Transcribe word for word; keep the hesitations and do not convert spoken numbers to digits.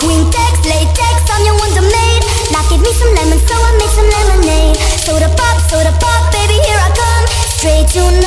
Mumintex, latex, I'm your wonder maid. Now give me some lemon, so I made some lemonade. Soda pop, soda pop, baby, here I come. Straight to